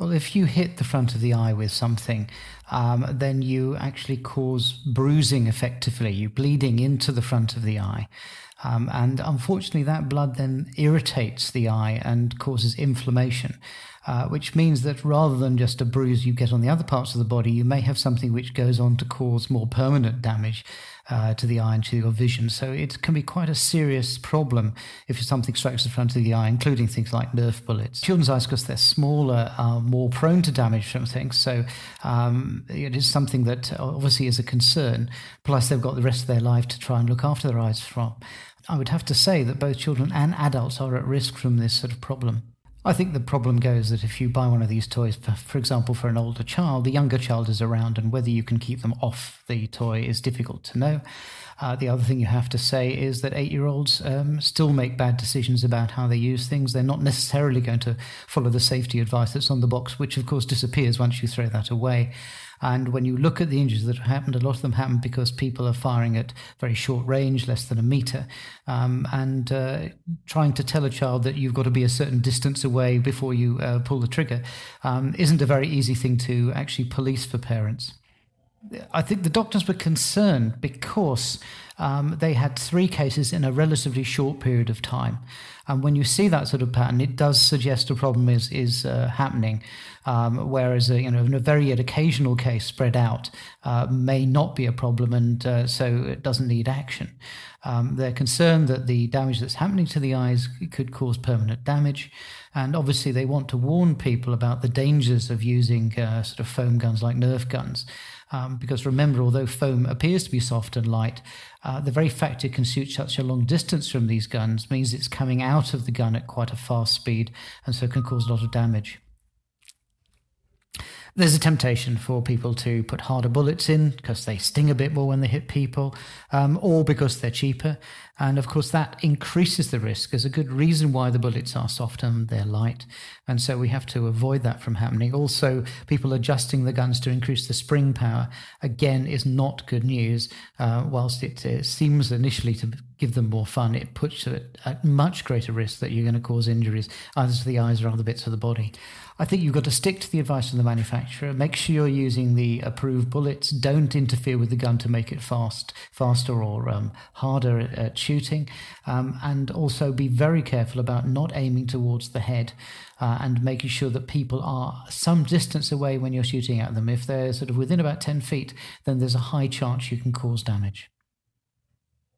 Well, if you hit the front of the eye with something, then you actually cause bruising effectively. You're bleeding into the front of the eye. And unfortunately, that blood then irritates the eye and causes inflammation, which means that rather than just a bruise you get on the other parts of the body, you may have something which goes on to cause more permanent damage to the eye and to your vision. So it can be quite a serious problem if something strikes the front of the eye, including things like Nerf bullets. Children's eyes, because they're smaller, are more prone to damage from things. So it is something that obviously is a concern. Plus, they've got the rest of their life to try and look after their eyes from. I would have to say that both children and adults are at risk from this sort of problem. I think the problem goes that if you buy one of these toys, for example, for an older child, the younger child is around, and whether you can keep them off the toy is difficult to know. The other thing you have to say is that 8-year-olds still make bad decisions about how they use things. They're not necessarily going to follow the safety advice that's on the box, which of course disappears once you throw that away. And when you look at the injuries that have happened, a lot of them happen because people are firing at very short range, less than a meter, and trying to tell a child that you've got to be a certain distance away before you pull the trigger isn't a very easy thing to actually police for parents. I think the doctors were concerned because they had 3 cases in a relatively short period of time. And when you see that sort of pattern, it does suggest a problem is happening, whereas a very occasional case spread out may not be a problem, and so it doesn't need action. They're concerned that the damage that's happening to the eyes could cause permanent damage, and obviously they want to warn people about the dangers of using sort of foam guns like Nerf guns. Because remember, although foam appears to be soft and light, the very fact it can shoot such a long distance from these guns means it's coming out of the gun at quite a fast speed, and so can cause a lot of damage. There's a temptation for people to put harder bullets in because they sting a bit more when they hit people, or because they're cheaper. And of course, that increases the risk. There's a good reason why the bullets are soft and they're light. And so we have to avoid that from happening. Also, people adjusting the guns to increase the spring power, again, is not good news. Whilst it seems initially to give them more fun, it puts you at much greater risk that you're going to cause injuries, either to the eyes or other bits of the body. I think you've got to stick to the advice of the manufacturer. Make sure you're using the approved bullets. Don't interfere with the gun to make it faster or harder at shooting. And also be very careful about not aiming towards the head and making sure that people are some distance away when you're shooting at them. If they're sort of within about 10 feet, then there's a high chance you can cause damage.